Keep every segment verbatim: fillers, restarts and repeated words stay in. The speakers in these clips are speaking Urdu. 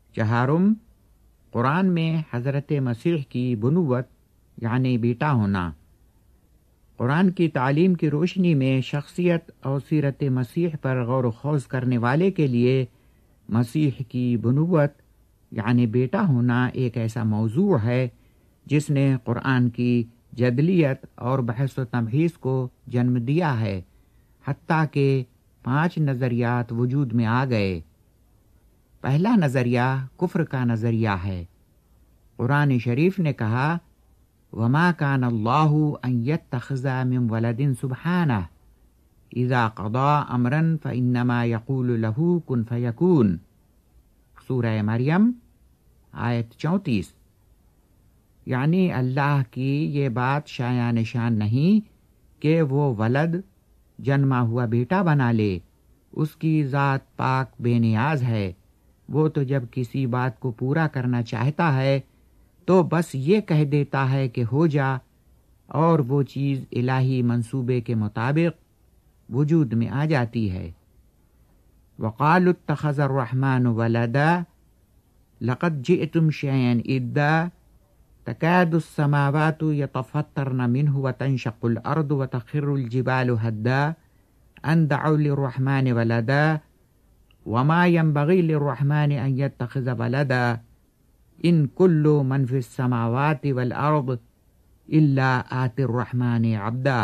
چہارم، قرآن میں حضرت مسیح کی بنوت یعنی بیٹا ہونا۔ قرآن کی تعلیم کی روشنی میں شخصیت اور سیرت مسیح پر غور و خوض کرنے والے کے لیے مسیح کی بنوت یعنی بیٹا ہونا ایک ایسا موضوع ہے جس نے قرآن کی جدلیت اور بحث و تمحیص کو جنم دیا ہے، حتیٰ کہ پانچ نظریات وجود میں آ گئے۔ پہلا نظریہ کفر کا نظریہ ہے۔ قرآن شریف نے کہا وَمَا كَانَ اللَّهُ أَن يَتَّخِذَ مِن وَلَدٍ سُبْحَانَهُ إِذَا قَضَى أَمْرًا فَإِنَّمَا يَقُولُ لَهُ كُن فَيَكُونُ، سورہ مریم آیت چونتیس۔ یعنی اللہ کی یہ بات شایع نشان نہیں کہ وہ ولد جنما ہوا بیٹا بنا لے، اس کی ذات پاک بے نیاز ہے، وہ تو جب کسی بات کو پورا کرنا چاہتا ہے تو بس یہ کہہ دیتا ہے کہ ہو جا، اور وہ چیز الہی منصوبے کے مطابق وجود میں آ جاتی ہے۔ وَقَالُوا اتَّخَذَ الرَّحْمَنُ وَلَدًا لَقَدْ جِئْتُمْ شَيْئًا إِدًّا تَكَادُ السَّمَاوَاتُ يَتَفَطَّرْنَ مِنْهُ وَتَنشَقُّ الْأَرْضُ وَتَخِرُّ الْجِبَالُ هَدًّا أَن دَعَوْا لِلرَّحْمَنِ وَلَدًا وَمَا يَنبَغِي لِلرَّحْمَنِ أَن يَتَّخِذَ وَلَدًا إِن كُلُّ مَن فِي السَّمَاوَاتِ وَالْأَرْضِ إِلَّا آتِي الرَّحْمَنِ عَبْدًا،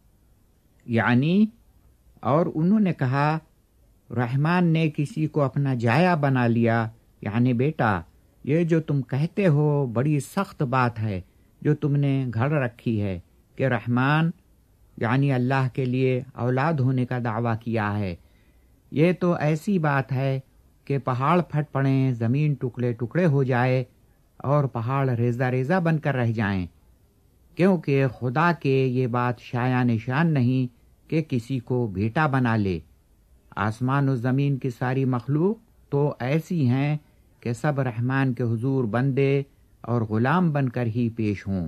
یعنی اور انہوں نے کہا رحمان نے کسی کو اپنا جایا بنا لیا یعنی بیٹا، یہ جو تم کہتے ہو بڑی سخت بات ہے جو تم نے گھڑ رکھی ہے کہ رحمان یعنی اللہ کے لیے اولاد ہونے کا دعویٰ کیا ہے۔ یہ تو ایسی بات ہے کہ پہاڑ پھٹ پڑیں، زمین ٹکڑے ٹکڑے ہو جائے اور پہاڑ ریزہ ریزہ بن کر رہ جائیں، کیونکہ خدا کے یہ بات شایع نشان نہیں کہ کسی کو بیٹا بنا لے۔ آسمان و زمین کی ساری مخلوق تو ایسی ہیں کہ سب رحمان کے حضور بندے اور غلام بن کر ہی پیش ہوں۔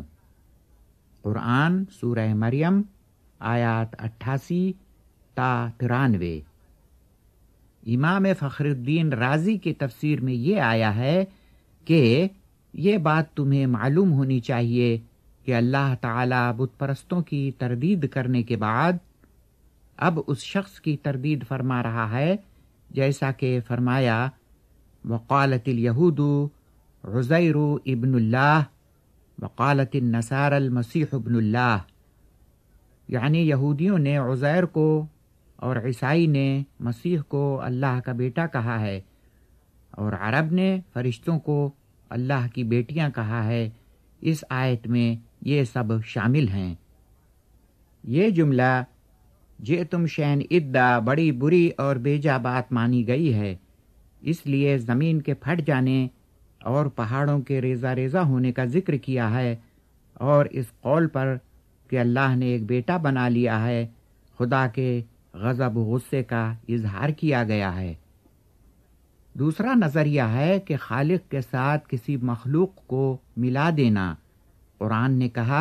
قرآن سورہ مریم آیات اٹھاسی تا ترانوے۔ امام فخر الدین رازی کی تفسیر میں یہ آیا ہے کہ یہ بات تمہیں معلوم ہونی چاہیے کہ اللہ تعالیٰ بت پرستوں کی تردید کرنے کے بعد اب اس شخص کی تردید فرما رہا ہے جیسا کہ فرمایا وقالت الیہود عزیر ابن اللہ وقالت النصارى المسیح ابن اللہ، یعنی یہودیوں نے عزیر کو اور عیسائی نے مسیح کو اللہ کا بیٹا کہا ہے، اور عرب نے فرشتوں کو اللہ کی بیٹیاں کہا ہے۔ اس آیت میں یہ سب شامل ہیں۔ یہ جملہ جئتم شیئا ادا بڑی بری اور بیجا بات مانی گئی ہے، اس لیے زمین کے پھٹ جانے اور پہاڑوں کے ریزہ ریزہ ہونے کا ذکر کیا ہے، اور اس قول پر کہ اللہ نے ایک بیٹا بنا لیا ہے خدا کے غضب و غصے کا اظہار کیا گیا ہے۔ دوسرا نظریہ ہے کہ خالق کے ساتھ کسی مخلوق کو ملا دینا۔ قرآن نے کہا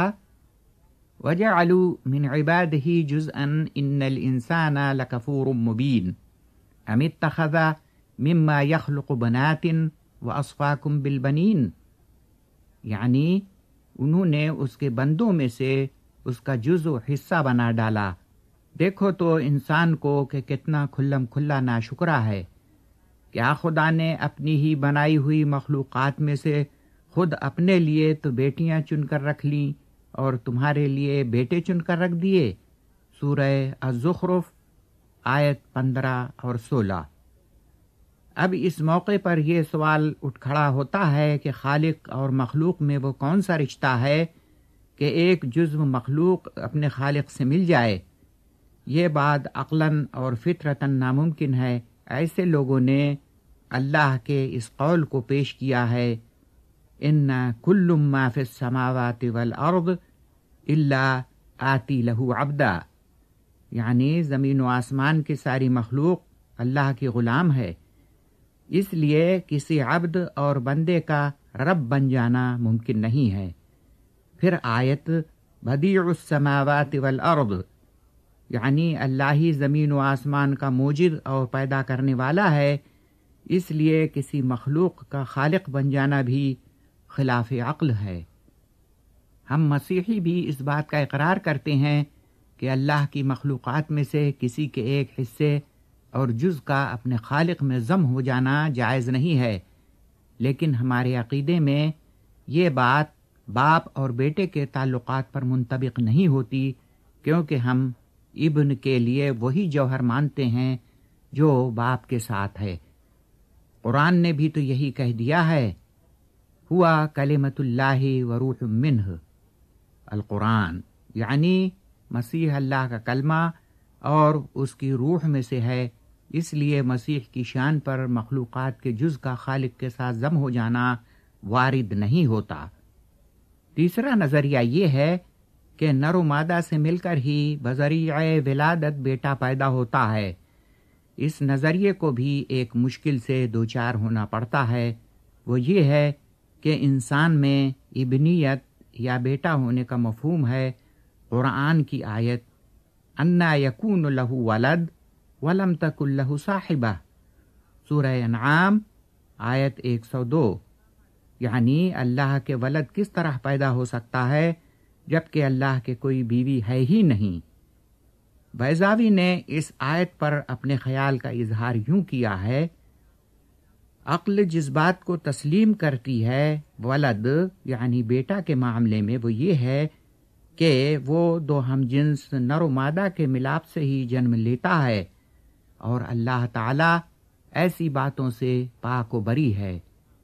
وَجَعَلُوا مِنْ عِبَادِهِ جُزْءًا إِنَّ الْإِنسَانَ لَكَفُورٌ مُبِينٌ أَمِ اتَّخَذَ مِمَّا يَخْلُقُ بَنَاتٍ وَأَصْفَاكُمْ بِالْبَنِينَ، یعنی انہوں نے اس کے بندوں میں سے اس کا جزو حصہ بنا ڈالا۔ دیکھو تو انسان کو کہ کتنا کھلم کھلا ناشکرا ہے، کیا خدا نے اپنی ہی بنائی ہوئی مخلوقات میں سے خود اپنے لیے تو بیٹیاں چن کر رکھ لیں اور تمہارے لیے بیٹے چن کر رکھ دیے؟ سورہ الزخرف آیت پندرہ اور سولہ۔ اب اس موقع پر یہ سوال اٹھ کھڑا ہوتا ہے کہ خالق اور مخلوق میں وہ کون سا رشتہ ہے کہ ایک جزو مخلوق اپنے خالق سے مل جائے؟ یہ بات عقلاً اور فطرتاً ناممکن ہے۔ ایسے لوگوں نے اللہ کے اس قول کو پیش کیا ہے ان کل ما فی السماوات والارض الا آتی لہ عبدا، یعنی زمین و آسمان کی ساری مخلوق اللہ کی غلام ہے، اس لیے کسی عبد اور بندے کا رب بن جانا ممکن نہیں ہے۔ پھر آیت بدیع السماوات والارض، یعنی اللہ ہی زمین و آسمان کا موجد اور پیدا کرنے والا ہے، اس لیے کسی مخلوق کا خالق بن جانا بھی خلاف عقل ہے۔ ہم مسیحی بھی اس بات کا اقرار کرتے ہیں کہ اللہ کی مخلوقات میں سے کسی کے ایک حصے اور جز کا اپنے خالق میں ضم ہو جانا جائز نہیں ہے، لیکن ہمارے عقیدے میں یہ بات باپ اور بیٹے کے تعلقات پر منطبق نہیں ہوتی، کیونکہ ہم ابن کے لیے وہی جوہر مانتے ہیں جو باپ کے ساتھ ہے۔ قرآن نے بھی تو یہی کہہ دیا ہے، ہوا کلمۃ اللہ و روح منہ، القرآن، یعنی مسیح اللہ کا کلمہ اور اس کی روح میں سے ہے، اس لیے مسیح کی شان پر مخلوقات کے جز کا خالق کے ساتھ ضم ہو جانا وارد نہیں ہوتا۔ تیسرا نظریہ یہ ہے کہ نر و مادہ سے مل کر ہی بذریعہ ولادت بیٹا پیدا ہوتا ہے۔ اس نظریے کو بھی ایک مشکل سے دوچار ہونا پڑتا ہے، وہ یہ ہے کہ انسان میں ابنیت یا بیٹا ہونے کا مفہوم ہے قرآن کی آیت انا یکون لہ ولد ولم تکن لہ صاحبہ، سورہ انعام آیت ایک سو دو، یعنی اللہ کے ولد کس طرح پیدا ہو سکتا ہے جبکہ اللہ کے کوئی بیوی ہے ہی نہیں۔ بیضاوی نے اس آیت پر اپنے خیال کا اظہار یوں کیا ہے، عقل جس بات کو تسلیم کرتی ہے ولد یعنی بیٹا کے معاملے میں وہ یہ ہے کہ وہ دو ہم جنس نر و مادہ کے ملاپ سے ہی جنم لیتا ہے، اور اللہ تعالی ایسی باتوں سے پاک و بری ہے۔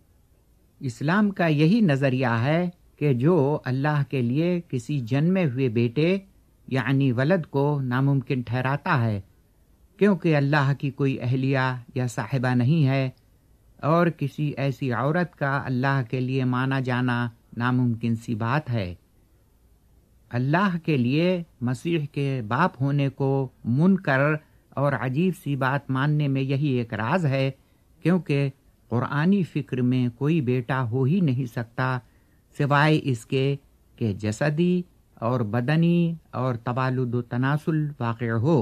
اسلام کا یہی نظریہ ہے کہ جو اللہ کے لیے کسی جنمے ہوئے بیٹے یعنی ولد کو ناممکن ٹھہراتا ہے، کیونکہ اللہ کی کوئی اہلیہ یا صاحبہ نہیں ہے، اور کسی ایسی عورت کا اللہ کے لیے مانا جانا ناممکن سی بات ہے۔ اللہ کے لیے مسیح کے باپ ہونے کو منکر اور عجیب سی بات ماننے میں یہی ایک راز ہے، کیونکہ قرآنی فکر میں کوئی بیٹا ہو ہی نہیں سکتا سوائے اس کے کہ جسدی اور بدنی اور تبالد و تناسل واقع ہو۔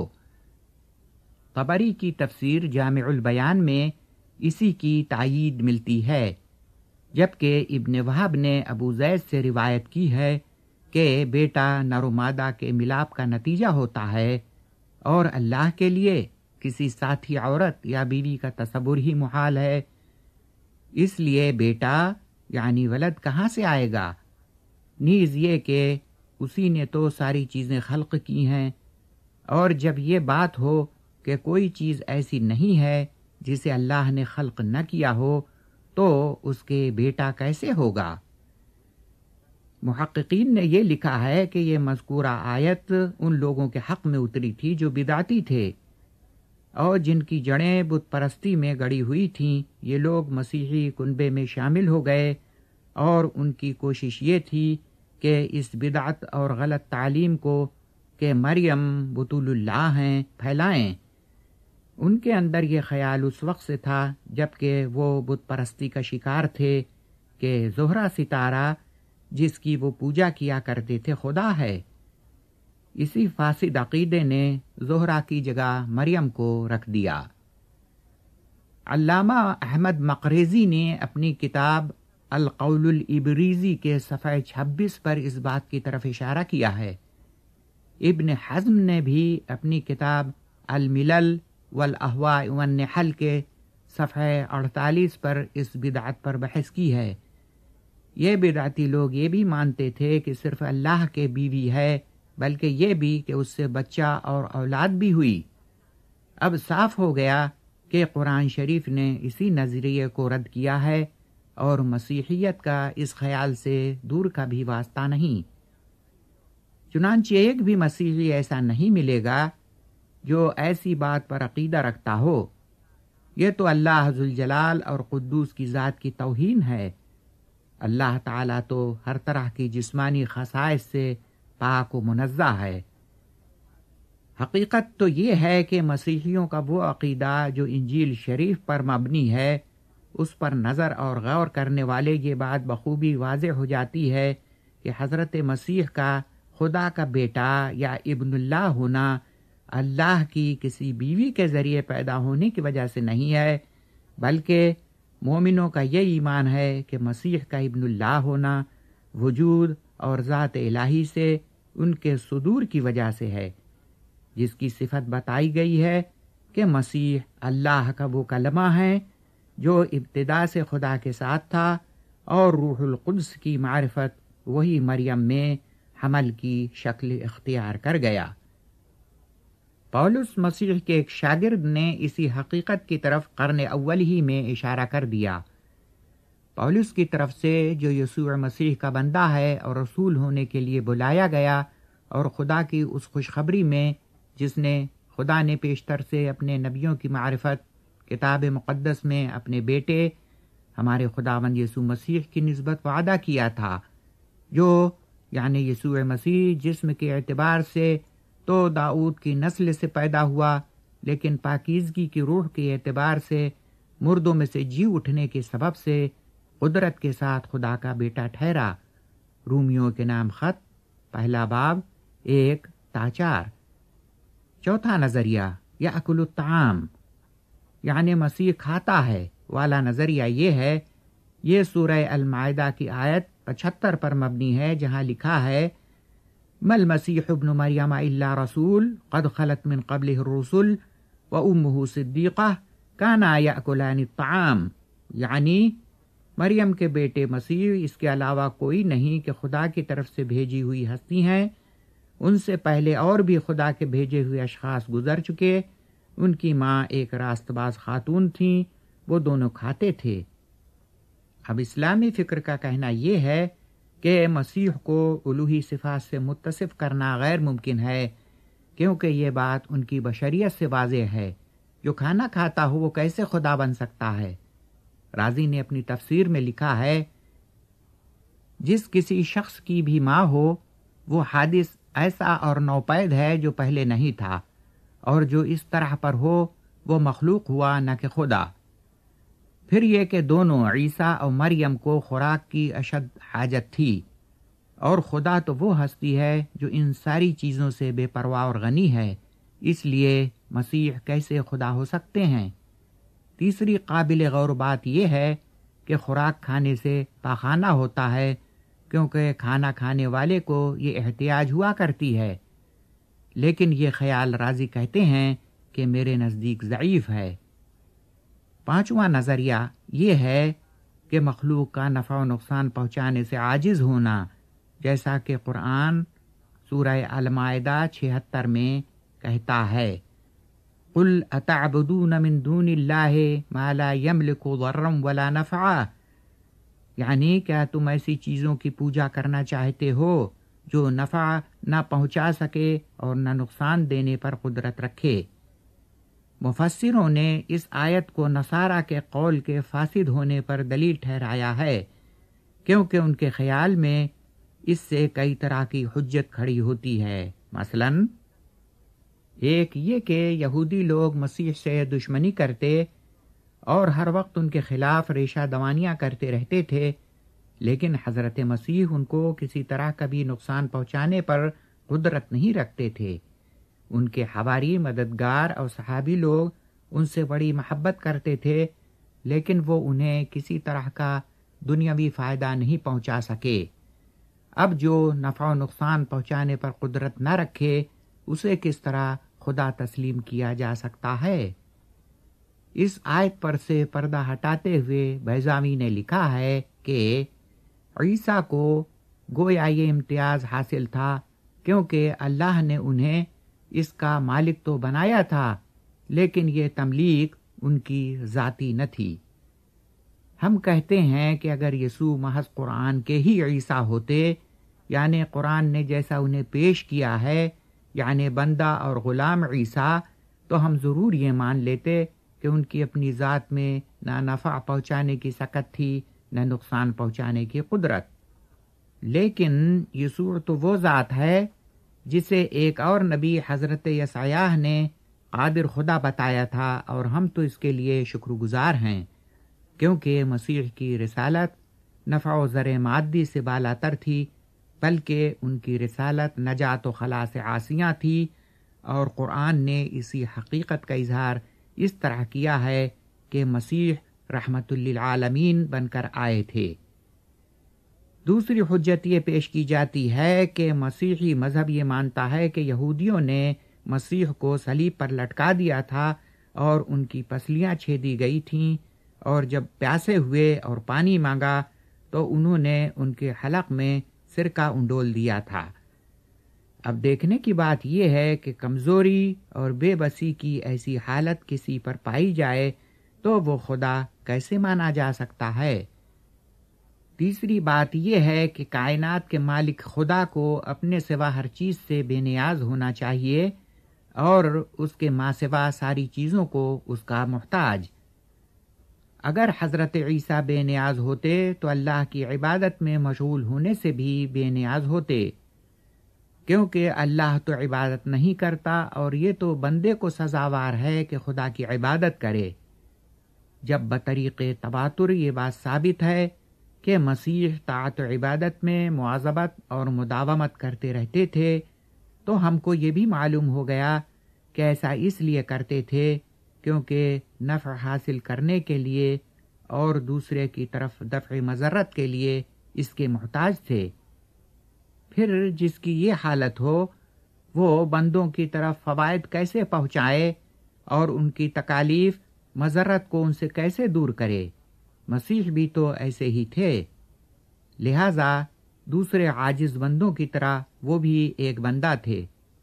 طبری کی تفسیر جامع البیان میں اسی کی تائید ملتی ہے، جبکہ ابن وہب نے ابو زید سے روایت کی ہے کہ بیٹا نر و مادہ کے ملاپ کا نتیجہ ہوتا ہے، اور اللہ کے لیے کسی ساتھی عورت یا بیوی کا تصور ہی محال ہے، اس لیے بیٹا یعنی ولد کہاں سے آئے گا؟ نیز یہ کہ اسی نے تو ساری چیزیں خلق کی ہیں، اور جب یہ بات ہو کہ کوئی چیز ایسی نہیں ہے جسے اللہ نے خلق نہ کیا ہو تو اس کے بیٹا کیسے ہوگا؟ محققین نے یہ لکھا ہے کہ یہ مذکورہ آیت ان لوگوں کے حق میں اتری تھی جو بدعتی تھے اور جن کی جڑیں بت پرستی میں گڑی ہوئی تھیں۔ یہ لوگ مسیحی کنبے میں شامل ہو گئے اور ان کی کوشش یہ تھی کہ اس بدعت اور غلط تعلیم کو کہ مریم بطول اللہ ہیں پھیلائیں۔ ان کے اندر یہ خیال اس وقت سے تھا جبکہ وہ بت پرستی کا شکار تھے کہ زہرہ ستارہ جس کی وہ پوجا کیا کرتے تھے خدا ہے۔ اسی فاسد عقیدے نے زہرہ کی جگہ مریم کو رکھ دیا۔ علامہ احمد مقریزی نے اپنی کتاب القول الابریزی کے صفحہ چھبیس پر اس بات کی طرف اشارہ کیا ہے۔ ابن حزم نے بھی اپنی کتاب الملل والاہواء والنحل کے صفحہ اڑتالیس پر اس بدعت پر بحث کی ہے۔ یہ بدعتی لوگ یہ بھی مانتے تھے کہ صرف اللہ کے بیوی ہے، بلکہ یہ بھی کہ اس سے بچہ اور اولاد بھی ہوئی۔ اب صاف ہو گیا کہ قرآن شریف نے اسی نظریے کو رد کیا ہے اور مسیحیت کا اس خیال سے دور کا بھی واسطہ نہیں۔ چنانچہ ایک بھی مسیحی ایسا نہیں ملے گا جو ایسی بات پر عقیدہ رکھتا ہو۔ یہ تو اللہ ذوالجلال اور قدوس کی ذات کی توہین ہے۔ اللہ تعالیٰ تو ہر طرح کی جسمانی خصائص سے پاک و منزہ ہے۔ حقیقت تو یہ ہے کہ مسیحیوں کا وہ عقیدہ جو انجیل شریف پر مبنی ہے، اس پر نظر اور غور کرنے والے یہ بات بخوبی واضح ہو جاتی ہے کہ حضرت مسیح کا خدا کا بیٹا یا ابن اللہ ہونا اللہ کی کسی بیوی کے ذریعے پیدا ہونے کی وجہ سے نہیں ہے، بلکہ مومنوں کا یہ ایمان ہے کہ مسیح کا ابن اللہ ہونا وجود اور ذات الہی سے ان کے صدور کی وجہ سے ہے، جس کی صفت بتائی گئی ہے کہ مسیح اللہ کا وہ کلمہ ہے جو ابتدا سے خدا کے ساتھ تھا، اور روح القدس کی معرفت وہی مریم میں حمل کی شکل اختیار کر گیا۔ پولس مسیح کے ایک شاگرد نے اسی حقیقت کی طرف قرن اول ہی میں اشارہ کر دیا۔ پولس کی طرف سے جو یسوع مسیح کا بندہ ہے اور رسول ہونے کے لیے بلایا گیا، اور خدا کی اس خوشخبری میں جس نے خدا نے پیشتر سے اپنے نبیوں کی معرفت کتاب مقدس میں اپنے بیٹے ہمارے خداوند یسوع مسیح کی نسبت وعدہ کیا تھا، جو یعنی یسوع مسیح جسم کے اعتبار سے تو داؤد کی نسل سے پیدا ہوا، لیکن پاکیزگی کی روح کے اعتبار سے مردوں میں سے جی اٹھنے کے سبب سے قدرت کے ساتھ خدا کا بیٹا ٹھہرا۔ رومیوں کے نام خط پہلا باب ایک تا چار۔ چوتھا نظریہ یأکل الطعام یعنی مسیح کھاتا ہے والا نظریہ یہ ہے، یہ سورہ المائدہ کی آیت پچہتر پر مبنی ہے، جہاں لکھا ہے مل مسیح ابن مریم الا رسول قد خلت من قبلہ الرسل وامہ صدیقہ کانا یأکلان الطعام، یعنی مریم کے بیٹے مسیح اس کے علاوہ کوئی نہیں کہ خدا کی طرف سے بھیجی ہوئی ہستی ہیں، ان سے پہلے اور بھی خدا کے بھیجے ہوئے اشخاص گزر چکے، ان کی ماں ایک راست باز خاتون تھیں، وہ دونوں کھاتے تھے۔ اب اسلامی فکر کا کہنا یہ ہے کہ مسیح کو الوہی صفات سے متصف کرنا غیر ممکن ہے، کیونکہ یہ بات ان کی بشریت سے واضح ہے، جو کھانا کھاتا ہو وہ کیسے خدا بن سکتا ہے؟ رازی نے اپنی تفسیر میں لکھا ہے، جس کسی شخص کی بھی ماں ہو وہ حادث ایسا اور نوپید ہے جو پہلے نہیں تھا، اور جو اس طرح پر ہو وہ مخلوق ہوا نہ کہ خدا۔ پھر یہ کہ دونوں عیسیٰ اور مریم کو خوراک کی اشد حاجت تھی، اور خدا تو وہ ہستی ہے جو ان ساری چیزوں سے بے پرواہ اور غنی ہے، اس لیے مسیح کیسے خدا ہو سکتے ہیں؟ تیسری قابل غور بات یہ ہے کہ خوراک کھانے سے پاخانہ ہوتا ہے، کیونکہ کھانا کھانے والے کو یہ احتیاج ہوا کرتی ہے، لیکن یہ خیال رازی کہتے ہیں کہ میرے نزدیک ضعیف ہے۔ پانچواں نظریہ یہ ہے کہ مخلوق کا نفع و نقصان پہنچانے سے عاجز ہونا، جیسا کہ قرآن سورہ المائدہ چھہتر میں کہتا ہے، قل اتعبدون من دون اللہ ما لا یملک ضرا ولا نفعا، یعنی کیا تم ایسی چیزوں کی پوجا کرنا چاہتے ہو جو نفع نہ پہنچا سکے اور نہ نقصان دینے پر قدرت رکھے؟ مفسروں نے اس آیت کو نصارہ کے قول کے فاسد ہونے پر دلیل ٹھہرایا ہے، کیونکہ ان کے خیال میں اس سے کئی طرح کی حجت کھڑی ہوتی ہے۔ مثلا ایک یہ کہ یہودی لوگ مسیح سے دشمنی کرتے اور ہر وقت ان کے خلاف ریشہ دوانیاں کرتے رہتے تھے، لیکن حضرت مسیح ان کو کسی طرح کبھی نقصان پہنچانے پر قدرت نہیں رکھتے تھے۔ ان کے حواری مددگار اور صحابی لوگ ان سے بڑی محبت کرتے تھے، لیکن وہ انہیں کسی طرح کا دنیاوی فائدہ نہیں پہنچا سکے۔ اب جو نفع و نقصان پہنچانے پر قدرت نہ رکھے، اسے کس طرح خدا تسلیم کیا جا سکتا ہے؟ اس آیت پر سے پردہ ہٹاتے ہوئے بیضاوی نے لکھا ہے کہ عیسیٰ کو گویا یہ امتیاز حاصل تھا کیونکہ اللہ نے انہیں اس کا مالک تو بنایا تھا، لیکن یہ تملیک ان کی ذاتی نہ تھی۔ ہم کہتے ہیں کہ اگر یسوع محض قرآن کے ہی عیسیٰ ہوتے، یعنی قرآن نے جیسا انہیں پیش کیا ہے، یعنی بندہ اور غلام عیسیٰ، تو ہم ضرور یہ مان لیتے کہ ان کی اپنی ذات میں نہ نفع پہنچانے کی سکت تھی نہ نقصان پہنچانے کی قدرت۔ لیکن یسوع تو وہ ذات ہے جسے ایک اور نبی حضرت یسعیاہ نے قادر خدا بتایا تھا، اور ہم تو اس کے لیے شکر گزار ہیں، کیونکہ مسیح کی رسالت نفع و زر مادی سے بالاتر تھی، بلکہ ان کی رسالت نجات و خلاص عاصیاں تھی، اور قرآن نے اسی حقیقت کا اظہار اس طرح کیا ہے کہ مسیح رحمت للعالمین بن کر آئے تھے۔ دوسری حجت یہ پیش کی جاتی ہے کہ مسیحی مذہب یہ مانتا ہے کہ یہودیوں نے مسیح کو صلیب پر لٹکا دیا تھا اور ان کی پسلیاں چھیدی گئی تھیں، اور جب پیاسے ہوئے اور پانی مانگا تو انہوں نے ان کے حلق میں سرکہ انڈول دیا تھا۔ اب دیکھنے کی بات یہ ہے کہ کمزوری اور بے بسی کی ایسی حالت کسی پر پائی جائے تو وہ خدا کیسے مانا جا سکتا ہے؟ تیسری بات یہ ہے کہ کائنات کے مالک خدا کو اپنے سوا ہر چیز سے بے نیاز ہونا چاہیے اور اس کے ماں سوا ساری چیزوں کو اس کا محتاج۔ اگر حضرت عیسیٰ بے نیاز ہوتے تو اللہ کی عبادت میں مشغول ہونے سے بھی بے نیاز ہوتے، کیونکہ اللہ تو عبادت نہیں کرتا اور یہ تو بندے کو سزاوار ہے کہ خدا کی عبادت کرے۔ جب بطریق تواتر یہ بات ثابت ہے کہ مسیح طاعت و عبادت میں مواظبت اور مداومت کرتے رہتے تھے، تو ہم کو یہ بھی معلوم ہو گیا کہ ایسا اس لیے کرتے تھے کیونکہ نفع حاصل کرنے کے لیے اور دوسرے کی طرف دفع مضرت کے لیے اس کے محتاج تھے۔ پھر جس کی یہ حالت ہو وہ بندوں کی طرف فوائد کیسے پہنچائے اور ان کی تکالیف مضرت کو ان سے کیسے دور کرے؟ مسیح بھی تو ایسے ہی تھے، لہذا دوسرے عاجز بندوں کی طرح وہ بھی ایک بندہ تھے۔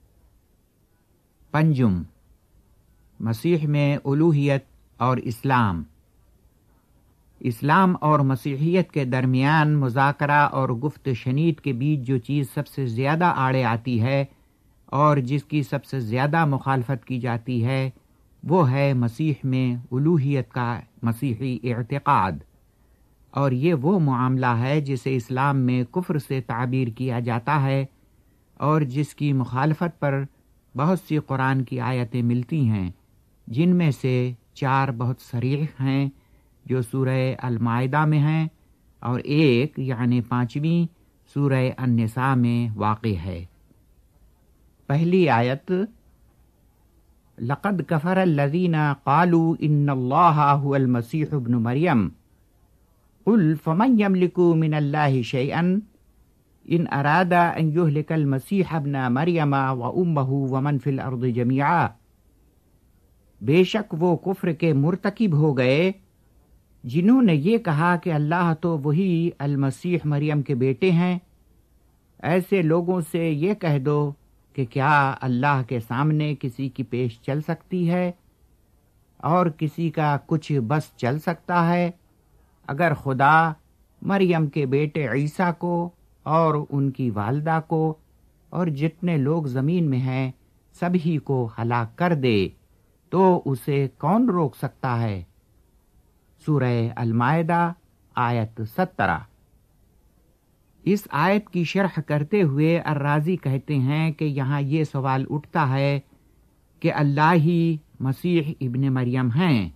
پنجم، مسیح میں الوہیت اور اسلام۔ اسلام اور مسیحیت کے درمیان مذاکرہ اور گفت شنید کے بیچ جو چیز سب سے زیادہ آڑے آتی ہے اور جس کی سب سے زیادہ مخالفت کی جاتی ہے وہ ہے مسیح میں الوہیت کا مسیحی اعتقاد، اور یہ وہ معاملہ ہے جسے اسلام میں کفر سے تعبیر کیا جاتا ہے اور جس کی مخالفت پر بہت سی قرآن کی آیتیں ملتی ہیں، جن میں سے چار بہت صریح ہیں جو سورہ المائدہ میں ہیں اور ایک یعنی پانچویں سورہ النساء میں واقع ہے۔ پہلی آیت، لقد کفر الذین قالوا ان اللہ هو المسیح ابن مریم قل فمن یملک من اللہ شیئا ان اراد ان یہلک المسیح ابن مریم وامہ ومن فی الارض جمیعا، بے شک وہ کفر کے مرتکب ہو گئے جنہوں نے یہ کہا کہ اللہ تو وہی المسیح مریم کے بیٹے ہیں۔ ایسے لوگوں سے یہ کہہ دو کہ کیا اللہ کے سامنے کسی کی پیش چل سکتی ہے اور کسی کا کچھ بس چل سکتا ہے؟ اگر خدا مریم کے بیٹے عیسیٰ کو اور ان کی والدہ کو اور جتنے لوگ زمین میں ہیں سبھی کو ہلاک کر دے تو اسے کون روک سکتا ہے؟ سورہ المائدہ آیت سترہ۔ اس آیت کی شرح کرتے ہوئے الرازی کہتے ہیں کہ یہاں یہ سوال اٹھتا ہے کہ اللہ ہی مسیح ابن مریم ہیں،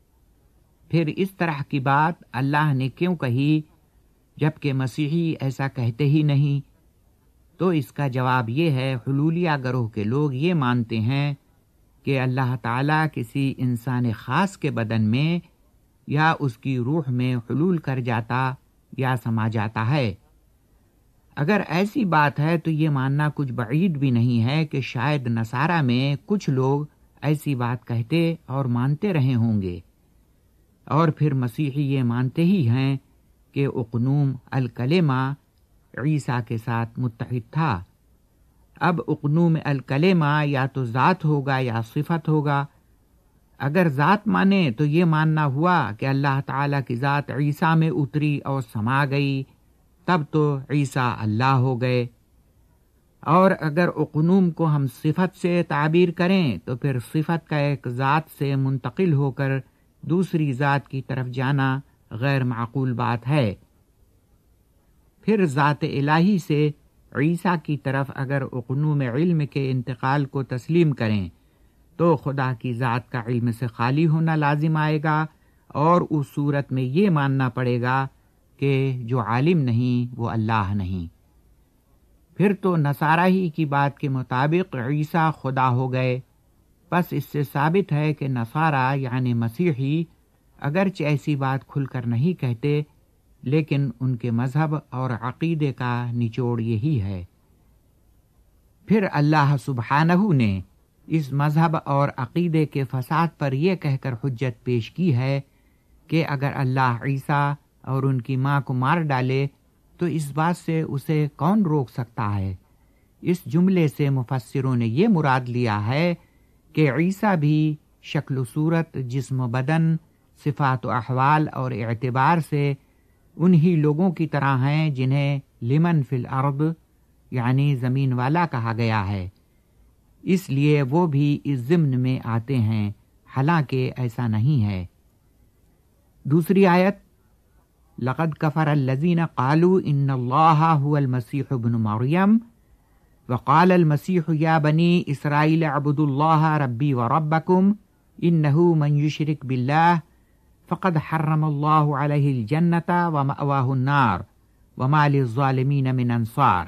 پھر اس طرح کی بات اللہ نے کیوں کہی جبکہ مسیحی ایسا کہتے ہی نہیں؟ تو اس کا جواب یہ ہے، حلولیہ گروہ کے لوگ یہ مانتے ہیں کہ اللہ تعالیٰ کسی انسان خاص کے بدن میں یا اس کی روح میں حلول کر جاتا یا سما جاتا ہے۔ اگر ایسی بات ہے تو یہ ماننا کچھ بعید بھی نہیں ہے کہ شاید نصارہ میں کچھ لوگ ایسی بات کہتے اور مانتے رہے ہوں گے، اور پھر مسیحی یہ مانتے ہی ہیں کہ اقنوم الکلمہ عیسیٰ کے ساتھ متحد تھا۔ اب اقنوم الکلمہ یا تو ذات ہوگا یا صفت ہوگا۔ اگر ذات مانے تو یہ ماننا ہوا کہ اللہ تعالیٰ کی ذات عیسیٰ میں اتری اور سما گئی، تب تو عیسیٰ اللہ ہو گئے۔ اور اگر اقنوم کو ہم صفت سے تعبیر کریں تو پھر صفت کا ایک ذات سے منتقل ہو کر دوسری ذات کی طرف جانا غیر معقول بات ہے۔ پھر ذات الہی سے عیسیٰ کی طرف اگر اقنوم علم کے انتقال کو تسلیم کریں تو خدا کی ذات کا علم سے خالی ہونا لازم آئے گا، اور اس صورت میں یہ ماننا پڑے گا کہ جو عالم نہیں وہ اللہ نہیں۔ پھر تو نصارہ ہی کی بات کے مطابق عیسیٰ خدا ہو گئے۔ بس اس سے ثابت ہے کہ نصارہ یعنی مسیحی اگرچہ ایسی بات کھل کر نہیں کہتے، لیکن ان کے مذہب اور عقیدے کا نچوڑ یہی ہے۔ پھر اللہ سبحانہ نے اس مذہب اور عقیدے کے فساد پر یہ کہہ کر حجت پیش کی ہے کہ اگر اللہ عیسیٰ اور ان کی ماں کو مار ڈالے تو اس بات سے اسے کون روک سکتا ہے؟ اس جملے سے مفسروں نے یہ مراد لیا ہے کہ عیسیٰ بھی شکل و صورت، جسم و بدن، صفات و احوال اور اعتبار سے انہی لوگوں کی طرح ہیں جنہیں لمن فی الارض یعنی زمین والا کہا گیا ہے، اس لیے وہ بھی اس ضمن میں آتے ہیں، حالانکہ ایسا نہیں ہے۔ دوسری آیت، لقد کفر الذین قالوا ان اللہ هو المسیح ابن مریم وقال المسیح یا بنی اسرائیل اعبدوا اللہ ربی وربکم انہ من یشرک باللہ فقد حرم اللہ علیہ الجنۃ ومأواہ النار وما للظالمین من انصار،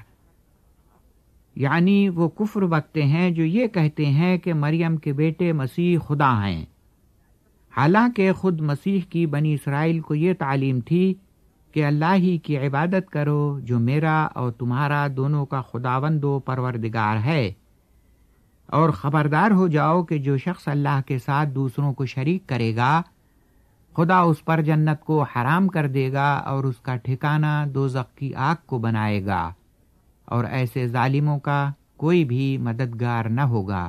یعنی وہ کفر بکتے ہیں جو یہ کہتے ہیں کہ مریم کے بیٹے مسیح خدا ہیں، حالانکہ خود مسیح کی بنی اسرائیل کو یہ تعلیم تھی کہ اللہ ہی کی عبادت کرو جو میرا اور تمہارا دونوں کا خداوند و پروردگار ہے، اور خبردار ہو جاؤ کہ جو شخص اللہ کے ساتھ دوسروں کو شریک کرے گا خدا اس پر جنت کو حرام کر دے گا اور اس کا ٹھکانہ دوزخ کی آگ کو بنائے گا، اور ایسے ظالموں کا کوئی بھی مددگار نہ ہوگا۔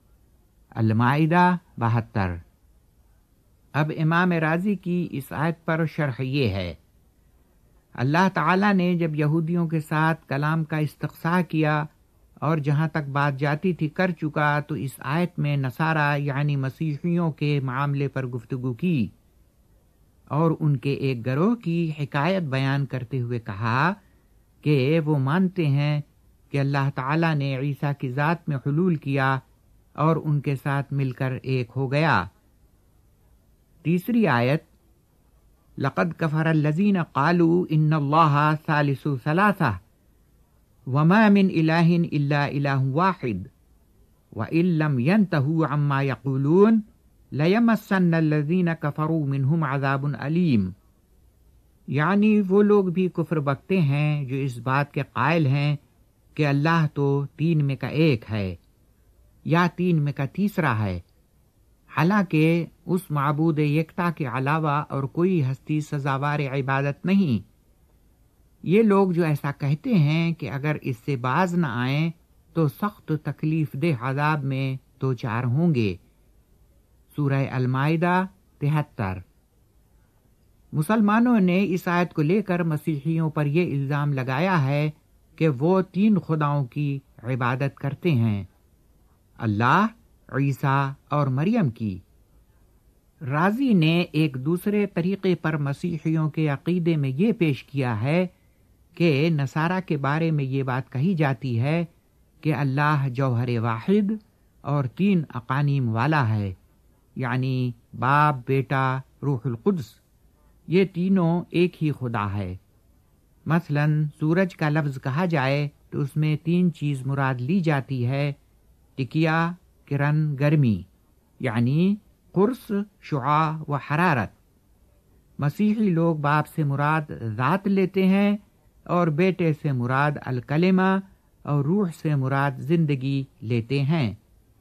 المائدہ بہتر۔ اب امام رازی کی اس آیت پر شرح یہ ہے، اللہ تعالیٰ نے جب یہودیوں کے ساتھ کلام کا استقصاء کیا اور جہاں تک بات جاتی تھی کر چکا، تو اس آیت میں نصارہ یعنی مسیحیوں کے معاملے پر گفتگو کی اور ان کے ایک گروہ کی حکایت بیان کرتے ہوئے کہا کہ وہ مانتے ہیں کہ اللہ تعالیٰ نے عیسیٰ کی ذات میں حلول کیا اور ان کے ساتھ مل کر ایک ہو گیا۔ تیسری آیت، لقد کفر الذین قالوا ان اللہ ثالث ثلاثہ وما من الہ الا الہ واحد وان لم ینتہوا عما یقولون لیمسن الذین کفروا منہم عذاب علیم، یعنی وہ لوگ بھی کفر بکتے ہیں جو اس بات کے قائل ہیں کہ اللہ تو تین میں کا ایک ہے یا تین میں کا تیسرا ہے، حالانکہ اس معبود یکتا کے علاوہ اور کوئی ہستی سزاوار عبادت نہیں۔ یہ لوگ جو ایسا کہتے ہیں کہ اگر اس سے باز نہ آئیں تو سخت تکلیف دہ عذاب میں دو چار ہوں گے۔ سورہ المائدہ تہتر۔ مسلمانوں نے اس آیت کو لے کر مسیحیوں پر یہ الزام لگایا ہے کہ وہ تین خداؤں کی عبادت کرتے ہیں، اللہ، عیسیٰ اور مریم کی۔ رازی نے ایک دوسرے طریقے پر مسیحیوں کے عقیدے میں یہ پیش کیا ہے کہ نصارہ کے بارے میں یہ بات کہی جاتی ہے کہ اللہ جوہر واحد اور تین اقانیم والا ہے، یعنی باپ، بیٹا، روح القدس، یہ تینوں ایک ہی خدا ہے۔ مثلا سورج کا لفظ کہا جائے تو اس میں تین چیز مراد لی جاتی ہے، ٹکیا، کرن، گرمی، یعنی قرص، شعاع و حرارت۔ مسیحی لوگ باپ سے مراد ذات لیتے ہیں اور بیٹے سے مراد الکلمہ اور روح سے مراد زندگی لیتے ہیں۔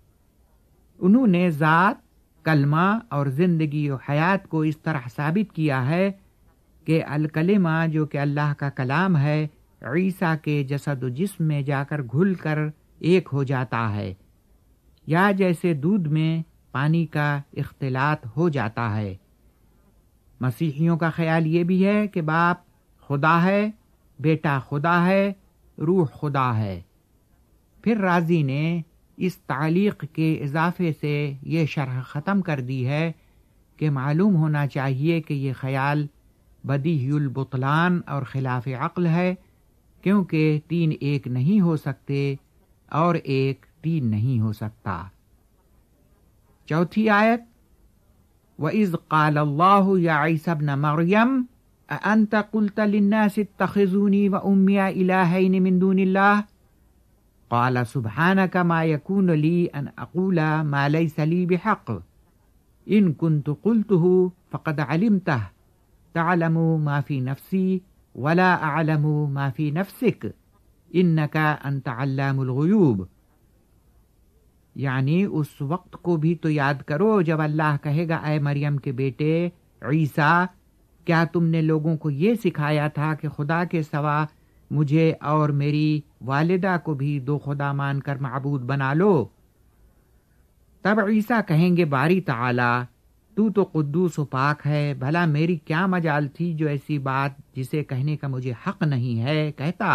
انہوں نے ذات، کلمہ اور زندگی و حیات کو اس طرح ثابت کیا ہے کہ الکلمہ جو کہ اللہ کا کلام ہے عیسیٰ کے جسد و جسم میں جا کر گھل کر ایک ہو جاتا ہے، یا جیسے دودھ میں پانی کا اختلاط ہو جاتا ہے۔ مسیحیوں کا خیال یہ بھی ہے کہ باپ خدا ہے، بیٹا خدا ہے، روح خدا ہے۔ پھر رازی نے اس تعلیق کے اضافے سے یہ شرح ختم کر دی ہے کہ معلوم ہونا چاہیے کہ یہ خیال بدیہی البطلان اور خلاف عقل ہے، کیونکہ تین ایک نہیں ہو سکتے اور ایک تین نہیں ہو سکتا۔ چوتھی آیت، وَإِذْ قَالَ اللَّهُ يَا عِيسَى ابْنَ مَرْيَمَ أَأَنْتَ قُلْتَ لِلنَّاسِ اتَّخِذُونِي وَأُمِّيَ إِلَٰهَيْنِ مِن دُونِ اللَّهِ قَالَ سُبْحَانَكَ مَا يَكُونُ لِي أَنْ أَقُولَ مَا لَيْسَ لِي بِحَقٍّ إِن كُنتُ قُلْتُهُ فقد علمتہ تعلم ما فی نفسی ولا اعلم ما فی نفسک انک انت علام الغیوب، یعنی اس وقت کو بھی تو یاد کرو جب اللہ کہے گا اے مریم کے بیٹے عیسیٰ، کیا تم نے لوگوں کو یہ سکھایا تھا کہ خدا کے سوا مجھے اور میری والدہ کو بھی دو خدا مان کر معبود بنا لو؟ تب عیسیٰ کہیں گے باری تعالی، تو تو قدوس و پاک ہے، بھلا میری کیا مجال تھی جو ایسی بات جسے کہنے کا مجھے حق نہیں ہے کہتا؟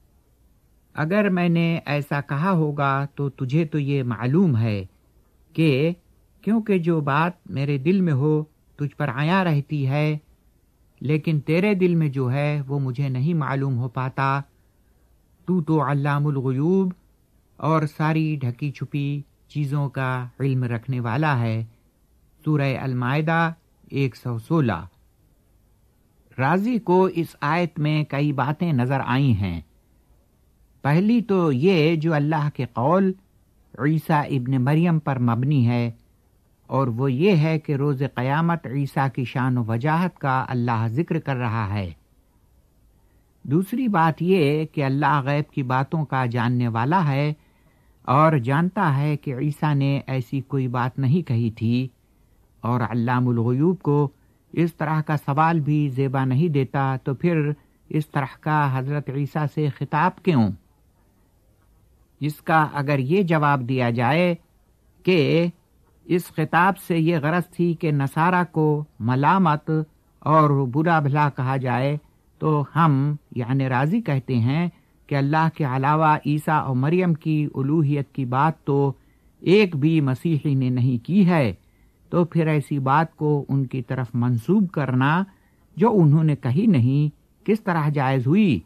اگر میں نے ایسا کہا ہوگا تو تجھے تو یہ معلوم ہے کہ کیونکہ جو بات میرے دل میں ہو تجھ پر عیاں رہتی ہے، لیکن تیرے دل میں جو ہے وہ مجھے نہیں معلوم ہو پاتا۔ تو تو علام الغیوب اور ساری ڈھکی چھپی چیزوں کا علم رکھنے والا ہے۔ سورہ المائدہ ایک سو سولہ۔ رازی کو اس آیت میں کئی باتیں نظر آئی ہیں۔ پہلی تو یہ جو اللہ کے قول عیسیٰ ابن مریم پر مبنی ہے، اور وہ یہ ہے کہ روز قیامت عیسیٰ کی شان و وجاہت کا اللہ ذکر کر رہا ہے۔ دوسری بات یہ کہ اللہ غیب کی باتوں کا جاننے والا ہے اور جانتا ہے کہ عیسیٰ نے ایسی کوئی بات نہیں کہی تھی، اور علام الغیوب کو اس طرح کا سوال بھی زیبا نہیں دیتا، تو پھر اس طرح کا حضرت عیسیٰ سے خطاب کیوں؟ جس کا اگر یہ جواب دیا جائے کہ اس خطاب سے یہ غرض تھی کہ نصارہ کو ملامت اور برا بھلا کہا جائے، تو ہم یعنی راضی کہتے ہیں کہ اللہ کے علاوہ عیسیٰ اور مریم کی الوہیت کی بات تو ایک بھی مسیحی نے نہیں کی ہے، تو پھر ایسی بات کو ان کی طرف منسوب کرنا جو انہوں نے کہی نہیں کس طرح جائز ہوئی؟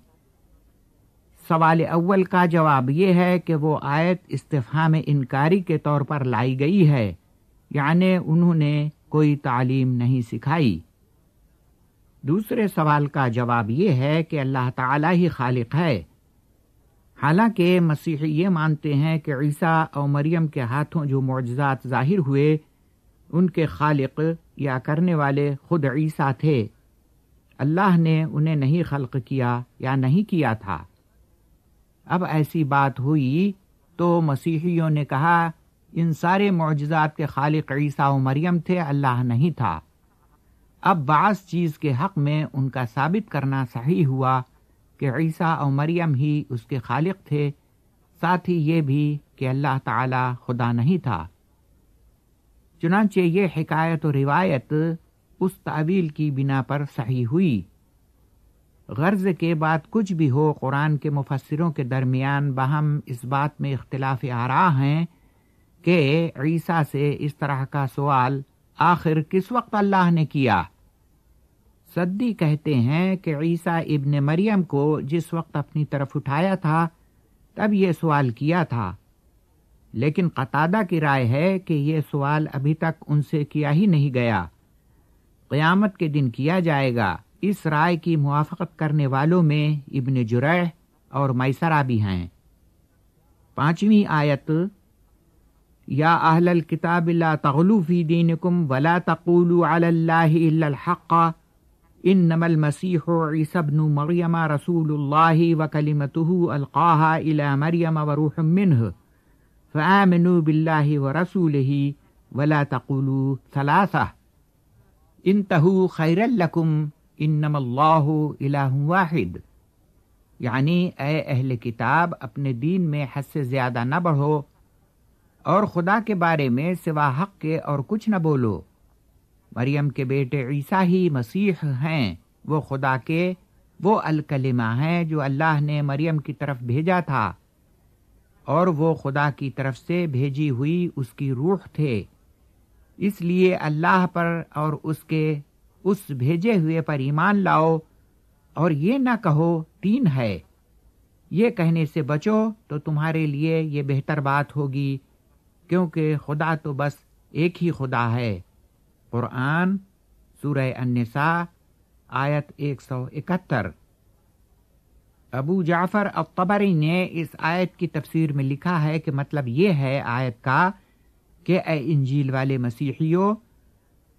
سوال اول کا جواب یہ ہے کہ وہ آیت استفہام انکاری کے طور پر لائی گئی ہے، یعنی انہوں نے کوئی تعلیم نہیں سکھائی۔ دوسرے سوال کا جواب یہ ہے کہ اللہ تعالی ہی خالق ہے۔ حالانکہ مسیحی یہ مانتے ہیں کہ عیسیٰ اور مریم کے ہاتھوں جو معجزات ظاہر ہوئے ان کے خالق یا کرنے والے خود عیسیٰ تھے، اللہ نے انہیں نہیں خلق کیا یا نہیں کیا تھا۔ اب ایسی بات ہوئی تو مسیحیوں نے کہا ان سارے معجزات کے خالق عیسیٰ و مریم تھے، اللہ نہیں تھا۔ اب بعض چیز کے حق میں ان کا ثابت کرنا صحیح ہوا کہ عیسیٰ و مریم ہی اس کے خالق تھے، ساتھ ہی یہ بھی کہ اللہ تعالی خدا نہیں تھا۔ چنانچہ یہ حکایت و روایت اس تعویل کی بنا پر صحیح ہوئی۔ غرض کے بعد کچھ بھی ہو، قرآن کے مفسروں کے درمیان باہم اس بات میں اختلاف آراء ہیں کہ عیسیٰ سے اس طرح کا سوال آخر کس وقت اللہ نے کیا۔ سدی کہتے ہیں کہ عیسیٰ ابن مریم کو جس وقت اپنی طرف اٹھایا تھا تب یہ سوال کیا تھا، لیکن قتادہ کی رائے ہے کہ یہ سوال ابھی تک ان سے کیا ہی نہیں گیا، قیامت کے دن کیا جائے گا۔ اس رائے کی موافقت کرنے والوں میں ابن جریح اور میسرہ بھی ہیں۔ پانچویں آیت، یا اہل الکتاب لا تغلوا فی دینکم ولا تقولوا علی اللہ الا الحق انما المسیح عیسی ابن مریم رسول اللہ وکلمتہ القاها الی مریم وروح منہ فآمنوا باللہ ورسولہ ولا تقولوا ثلاثہ انتہوا خیرا لکم انما اللہ الہ واحد، یعنی اے اہل کتاب اپنے دین میں حد سے زیادہ نہ بڑھو اور خدا کے بارے میں سوا حق کے اور کچھ نہ بولو۔ مریم کے بیٹے عیسیٰ ہی مسیح ہیں، وہ خدا کے وہ الکلمہ ہیں جو اللہ نے مریم کی طرف بھیجا تھا، اور وہ خدا کی طرف سے بھیجی ہوئی اس کی روح تھے۔ اس لیے اللہ پر اور اس کے اس بھیجے ہوئے پر ایمان لاؤ، اور یہ نہ کہو تین ہے۔ یہ کہنے سے بچو تو تمہارے لیے یہ بہتر بات ہوگی، کیونکہ خدا تو بس ایک ہی خدا ہے۔ قرآن سورہ النساء آیت ایک سو اکہتر۔ ابو جعفر الطبری نے اس آیت کی تفسیر میں لکھا ہے کہ مطلب یہ ہے آیت کا کہ اے انجیل والے مسیحیوں،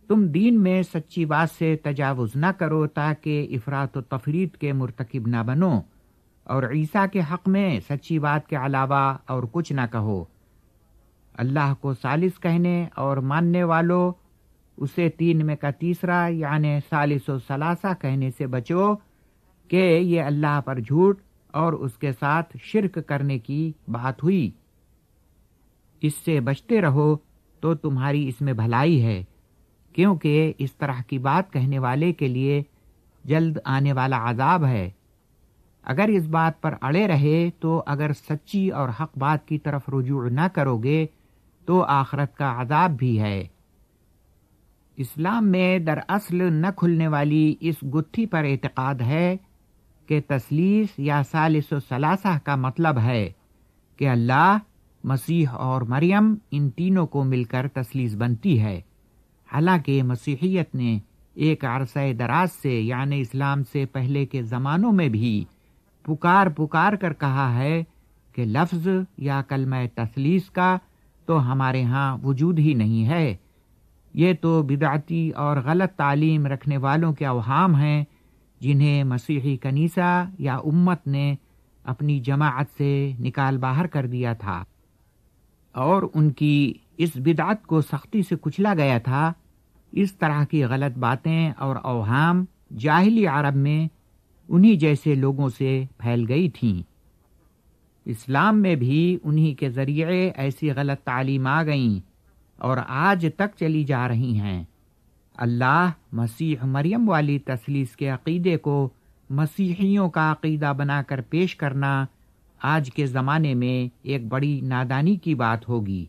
تم دین میں سچی بات سے تجاوز نہ کرو تاکہ افراط و تفریط کے مرتکب نہ بنو، اور عیسیٰ کے حق میں سچی بات کے علاوہ اور کچھ نہ کہو۔ اللہ کو ثالث کہنے اور ماننے والوں اسے تین میں کا تیسرا یعنی ثالث و ثلاثہ کہنے سے بچو کہ یہ اللہ پر جھوٹ اور اس کے ساتھ شرک کرنے کی بات ہوئی۔ اس سے بچتے رہو تو تمہاری اس میں بھلائی ہے، کیونکہ اس طرح کی بات کہنے والے کے لیے جلد آنے والا عذاب ہے۔ اگر اس بات پر اڑے رہے تو اگر سچی اور حق بات کی طرف رجوع نہ کرو گے تو آخرت کا عذاب بھی ہے۔ اسلام میں دراصل نہ کھلنے والی اس گتھی پر اعتقاد ہے کہ تثلیث یا ثالث و ثلاثہ کا مطلب ہے کہ اللہ، مسیح اور مریم ان تینوں کو مل کر تثلیث بنتی ہے، حالانکہ مسیحیت نے ایک عرصہ دراز سے یعنی اسلام سے پہلے کے زمانوں میں بھی پکار پکار کر کہا ہے کہ لفظ یا کلمہ تثلیث کا تو ہمارے ہاں وجود ہی نہیں ہے، یہ تو بدعتی اور غلط تعلیم رکھنے والوں کے اوہام ہیں جنہیں مسیحی کنیسہ یا امت نے اپنی جماعت سے نکال باہر کر دیا تھا، اور ان کی اس بدعت کو سختی سے کچلا گیا تھا۔ اس طرح کی غلط باتیں اور اوہام جاہلی عرب میں انہی جیسے لوگوں سے پھیل گئی تھیں۔ اسلام میں بھی انہی کے ذریعے ایسی غلط تعلیم آ گئیں اور آج تک چلی جا رہی ہیں۔ اللہ مسیح مریم والی تثلیث کے عقیدے کو مسیحیوں کا عقیدہ بنا کر پیش کرنا آج کے زمانے میں ایک بڑی نادانی کی بات ہوگی۔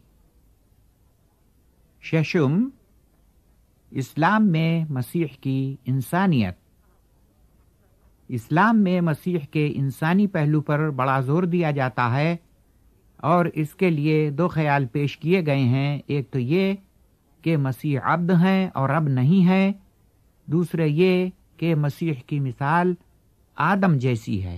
ششم، اسلام میں مسیح کی انسانیت۔ اسلام میں مسیح کے انسانی پہلو پر بڑا زور دیا جاتا ہے، اور اس کے لیے دو خیال پیش کیے گئے ہیں۔ ایک تو یہ کہ مسیح عبد ہیں اور رب نہیں ہے، دوسرے یہ کہ مسیح کی مثال آدم جیسی ہے۔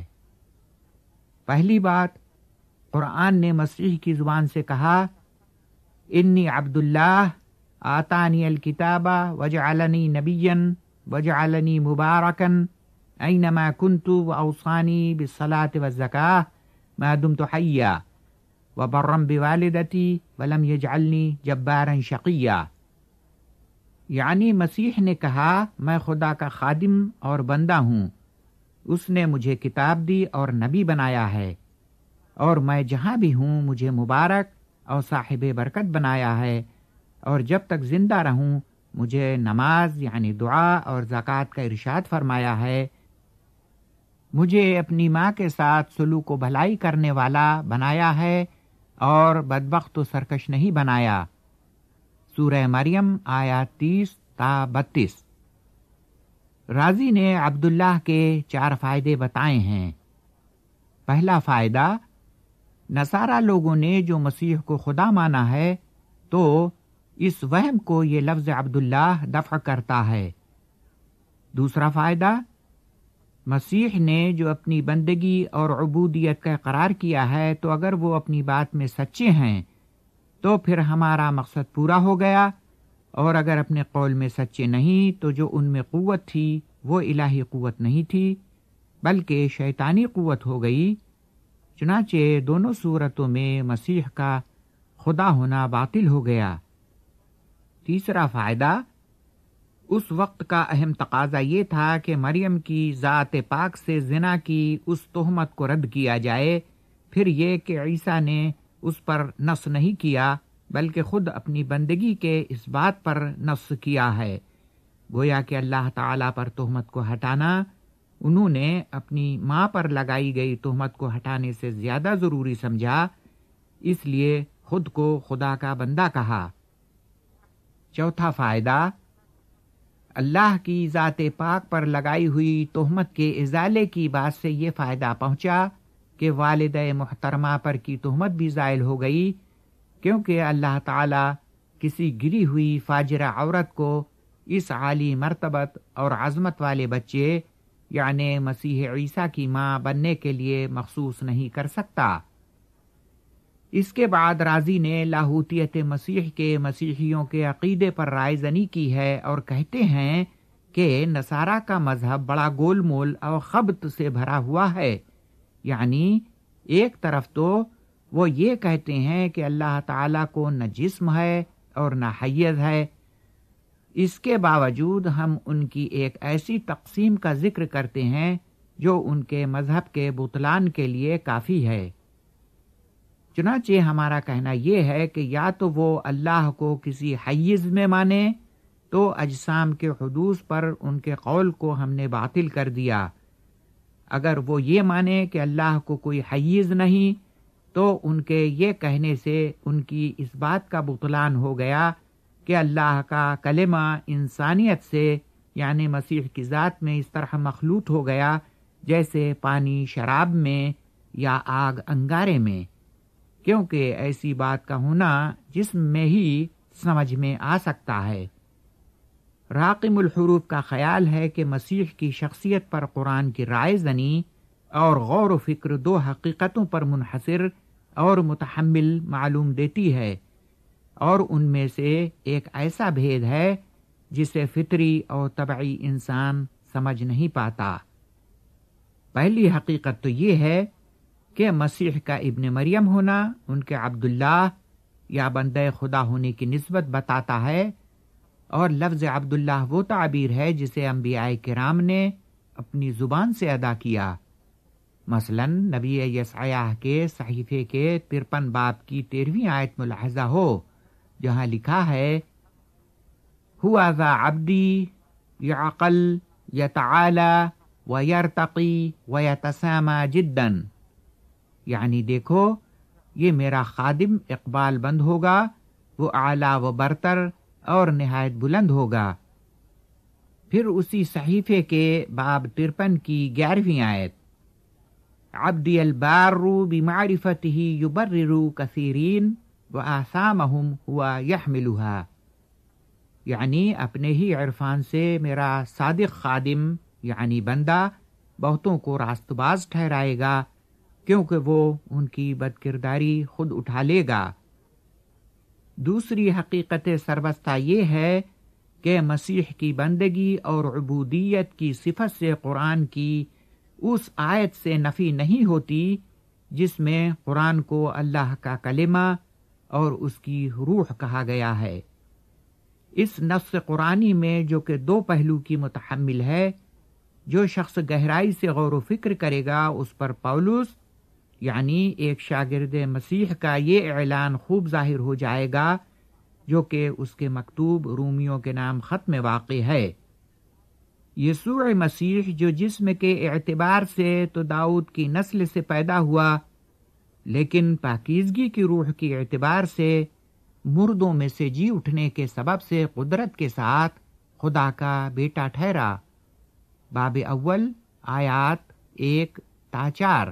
پہلی بات، قرآن نے مسیح کی زبان سے کہا، انی عبد اللہ آتانی الکتاب وجعلنی نبیا وجعلنی مبارکا اینما کنت واوصانی بالصلاة والزکاة ما دمت حیا وبرا بوالدتی ولم یجعلنی جبارا شقیا۔ یعنی مسیح نے کہا، میں خدا کا خادم اور بندہ ہوں، اس نے مجھے کتاب دی اور نبی بنایا ہے، اور میں جہاں بھی ہوں مجھے مبارک اور صاحب برکت بنایا ہے، اور جب تک زندہ رہوں مجھے نماز یعنی دعا اور زکوٰۃ کا ارشاد فرمایا ہے، مجھے اپنی ماں کے ساتھ سلوک و بھلائی کرنے والا بنایا ہے اور بدبخت و سرکش نہیں بنایا۔ سورہ مریم آیات تیس تا بتیس۔ رازی نے عبداللہ کے چار فائدے بتائے ہیں۔ پہلا فائدہ، نصارہ لوگوں نے جو مسیح کو خدا مانا ہے تو اس وہم کو یہ لفظ عبداللہ دفع کرتا ہے۔ دوسرا فائدہ، مسیح نے جو اپنی بندگی اور عبودیت کا اقرار کیا ہے تو اگر وہ اپنی بات میں سچے ہیں تو پھر ہمارا مقصد پورا ہو گیا، اور اگر اپنے قول میں سچے نہیں تو جو ان میں قوت تھی وہ الہی قوت نہیں تھی بلکہ شیطانی قوت ہو گئی۔ چنانچہ دونوں صورتوں میں مسیح کا خدا ہونا باطل ہو گیا۔ تیسرا فائدہ، اس وقت کا اہم تقاضا یہ تھا کہ مریم کی ذات پاک سے زنا کی اس تہمت کو رد کیا جائے، پھر یہ کہ عیسیٰ نے اس پر نص نہیں کیا بلکہ خود اپنی بندگی کے اس بات پر نص کیا ہے، گویا کہ اللہ تعالیٰ پر تہمت کو ہٹانا انہوں نے اپنی ماں پر لگائی گئی تہمت کو ہٹانے سے زیادہ ضروری سمجھا، اس لیے خود کو خدا کا بندہ کہا۔ چوتھا فائدہ، اللہ کی ذات پاک پر لگائی ہوئی تہمت کے ازالے کی بات سے یہ فائدہ پہنچا کہ والدہ محترمہ پر کی تہمت بھی زائل ہو گئی، کیونکہ اللہ تعالیٰ کسی گری ہوئی فاجرہ عورت کو اس عالی مرتبت اور عظمت والے بچے یعنی مسیح عیسیٰ کی ماں بننے کے لیے مخصوص نہیں کر سکتا۔ اس کے بعد رازی نے لاہوتیت مسیح کے مسیحیوں کے عقیدے پر رائے زنی کی ہے اور کہتے ہیں کہ نصارہ کا مذہب بڑا گول مول اور خبط سے بھرا ہوا ہے، یعنی ایک طرف تو وہ یہ کہتے ہیں کہ اللہ تعالیٰ کو نہ جسم ہے اور نہ حیز ہے، اس کے باوجود ہم ان کی ایک ایسی تقسیم کا ذکر کرتے ہیں جو ان کے مذہب کے بطلان کے لیے کافی ہے۔ چنانچہ ہمارا کہنا یہ ہے کہ یا تو وہ اللہ کو کسی حیز میں مانے تو اجسام کے حدوث پر ان کے قول کو ہم نے باطل کر دیا، اگر وہ یہ مانے کہ اللہ کو کوئی حیز نہیں تو ان کے یہ کہنے سے ان کی اس بات کا بطلان ہو گیا کہ اللہ کا کلمہ انسانیت سے یعنی مسیح کی ذات میں اس طرح مخلوط ہو گیا جیسے پانی شراب میں یا آگ انگارے میں، کیونکہ ایسی بات کا ہونا جسم میں ہی سمجھ میں آ سکتا ہے۔ راقم الحروف کا خیال ہے کہ مسیح کی شخصیت پر قرآن کی رائے زنی اور غور و فکر دو حقیقتوں پر منحصر اور متحمل معلوم دیتی ہے، اور ان میں سے ایک ایسا بھید ہے جسے فطری اور طبعی انسان سمجھ نہیں پاتا۔ پہلی حقیقت تو یہ ہے کہ مسیح کا ابن مریم ہونا ان کے عبداللہ یا بندہ خدا ہونے کی نسبت بتاتا ہے، اور لفظ عبداللہ وہ تعبیر ہے جسے انبیاء کرام نے اپنی زبان سے ادا کیا۔ مثلا نبی یسعیاہ کے صحیفے کے ترپن باب کی تیرہویں آیت ملاحظہ ہو، جہاں لکھا ہے ہوا ذا عبدی یعقل یتعالی ویرتقی ویتسامى جدا، یعنی دیکھو یہ میرا خادم اقبال بند ہوگا، وہ اعلیٰ و برتر اور نہایت بلند ہوگا۔ پھر اسی صحیفے کے باب ترپن کی گیارہویں آیت عبدی البار بمعرفتہ یبرر کثیرین وآثامہم ہوا یحملها، یعنی اپنے ہی عرفان سے میرا صادق خادم یعنی بندہ بہتوں کو راست باز ٹھہرائے گا، کیونکہ وہ ان کی بدکرداری خود اٹھا لے گا۔ دوسری حقیقت سربستہ یہ ہے کہ مسیح کی بندگی اور عبودیت کی صفت سے قرآن کی اس آیت سے نفی نہیں ہوتی جس میں قرآن کو اللہ کا کلمہ اور اس کی روح کہا گیا ہے۔ اس نص قرآنی میں جو کہ دو پہلو کی متحمل ہے، جو شخص گہرائی سے غور و فکر کرے گا اس پر پولس یعنی ایک شاگرد مسیح کا یہ اعلان خوب ظاہر ہو جائے گا جو کہ اس کے مکتوب رومیوں کے نام خط میں واقع ہے۔ یسوع مسیح جو جسم کے اعتبار سے تو داؤد کی نسل سے پیدا ہوا، لیکن پاکیزگی کی روح کی اعتبار سے مردوں میں سے جی اٹھنے کے سبب سے قدرت کے ساتھ خدا کا بیٹا ٹھہرا۔ باب اول آیات ایک تا چار۔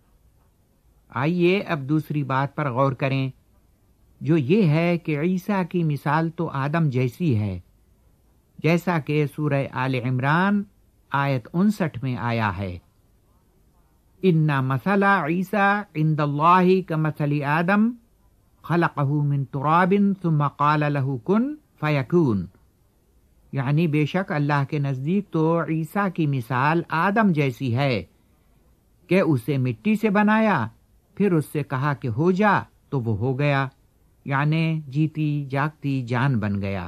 آئیے اب دوسری بات پر غور کریں، جو یہ ہے کہ عیسیٰ کی مثال تو آدم جیسی ہے، جیسا کہ سورہ آل عمران آیت انسٹھ میں آیا ہے، ان مثل عیسیٰ عند اللہ کمثل آدم خلقہ من تراب ثم قال له کن فیکون، یعنی بے شک اللہ کے نزدیک تو عیسیٰ کی مثال آدم جیسی ہے کہ اسے مٹی سے بنایا، پھر اس سے کہا کہ ہو جا تو وہ ہو گیا، یعنی جیتی جاگتی جان بن گیا۔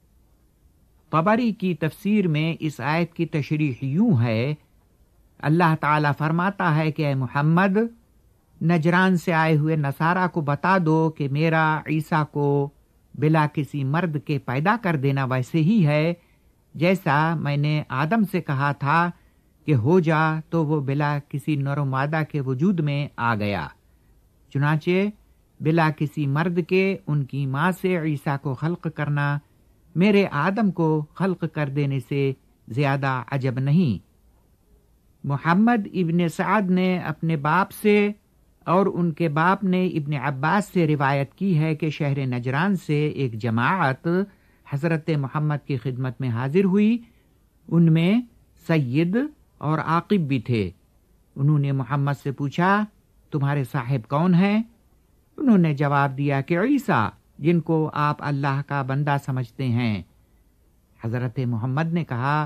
طبری کی تفسیر میں اس آیت کی تشریح یوں ہے، اللہ تعالیٰ فرماتا ہے کہ اے محمد، نجران سے آئے ہوئے نصارہ کو بتا دو کہ میرا عیسیٰ کو بلا کسی مرد کے پیدا کر دینا ویسے ہی ہے جیسا میں نے آدم سے کہا تھا کہ ہو جا تو وہ بلا کسی نر و مادہ کے وجود میں آ گیا۔ چنانچہ بلا کسی مرد کے ان کی ماں سے عیسیٰ کو خلق کرنا میرے آدم کو خلق کر دینے سے زیادہ عجب نہیں۔ محمد ابن سعد نے اپنے باپ سے اور ان کے باپ نے ابن عباس سے روایت کی ہے کہ شہر نجران سے ایک جماعت حضرت محمد کی خدمت میں حاضر ہوئی، ان میں سید اور عاقب بھی تھے۔ انہوں نے محمد سے پوچھا تمہارے صاحب کون ہیں؟ انہوں نے جواب دیا کہ عیسیٰ جن کو آپ اللہ کا بندہ سمجھتے ہیں۔ حضرت محمد نے کہا،